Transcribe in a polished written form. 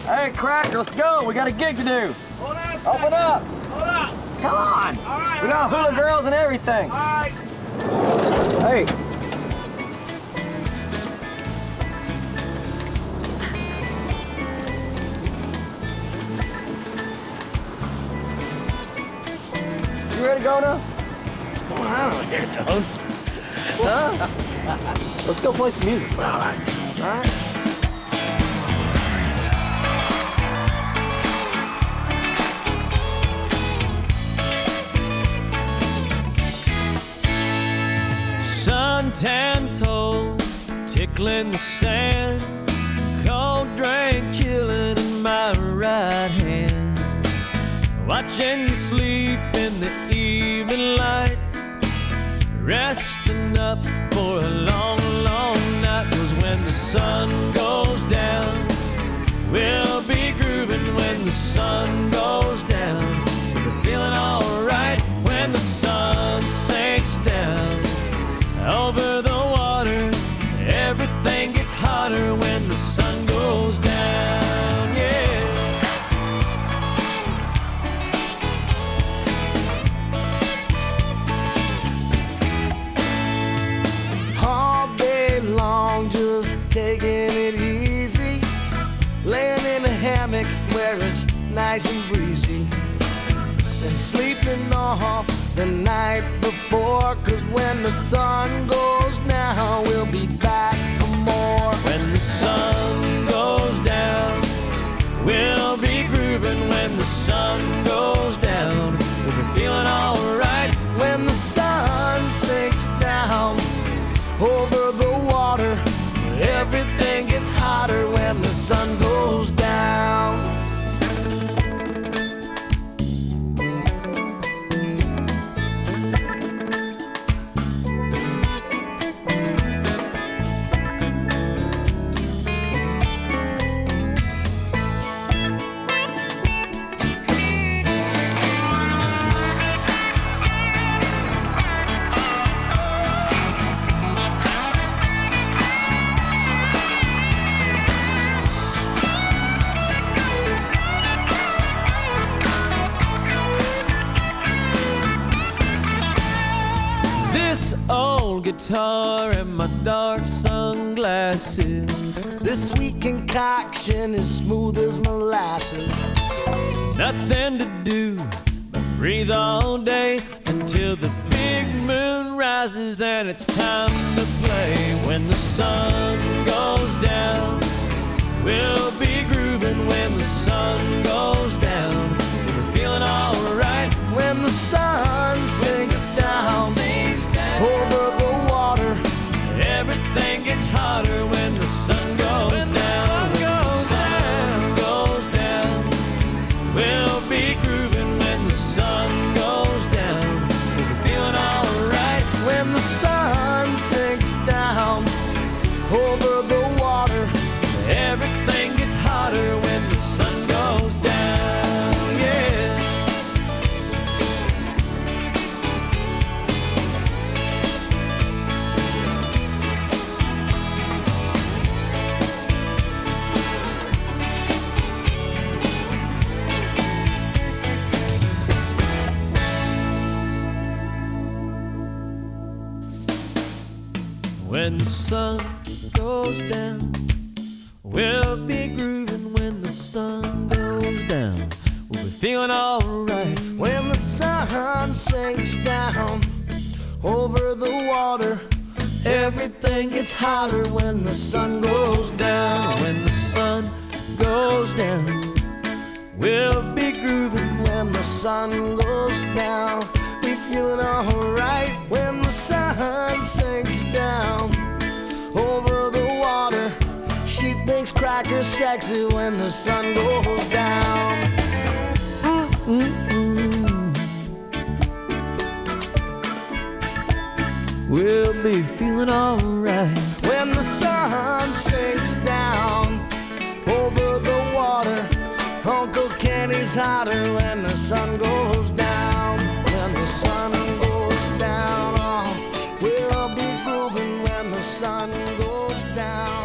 Hey, Cracker, let's go. We got a gig to do. Hold on a second. Open up. Hold up. Come on. All right. We got hula girls and everything. All right. Hey. You ready to go now? What's going on over here, Toad? Huh? Let's go play some music. All right. All right. Suntan toes tickling the sand, cold drink chilling in my right hand, watching you sleep in the evening light, resting up for a long, long night. 'Cause when the sun goes down, we'll be grooving. When the sun goes down, we're feeling alright. When the sun sinks down over the water, everything gets hotter when the sun goes down, yeah. All day long, just taking it easy, laying in a hammock where it's nice and breezy, and sleeping off the night before. 'Cause when the sun goes down, we'll be back for more. When the sun goes down, we'll be grooving. When the sun goes down, we'll be feeling alright. When the sun sinks down over the water, everything gets hotter when the sun goes down. This old guitar and my dark sunglasses, This sweet concoction is smooth as molasses. nothing to do but breathe all day until the big moon rises and it's time to play. When the sun goes down, we'll be grooving. When the sun goes down, we're feeling alright. When the sun sinks down over the water, Everything gets hotter when the sun goes down. When the sun goes down, we'll be grooving. When the sun goes down, we'll be feeling alright. when the sun sinks down over the water, Everything gets hotter when the sun goes down, yeah. When the sun goes down, we'll be grooving. When the sun goes down, we'll be feeling alright. when the sun sinks down over the water, everything gets hotter when the sun goes down. When the sun goes down, we'll be grooving. When the sun goes down, we feeling alright. When the sun sinks down over the water, she thinks Cracker's sexy when the sun goes down. We'll be feeling alright. When the sun sinks down over the water, Uncle Kenny's hotter when the sun goes down. When the sun goes down, oh, we'll be grooving when the sun goes down.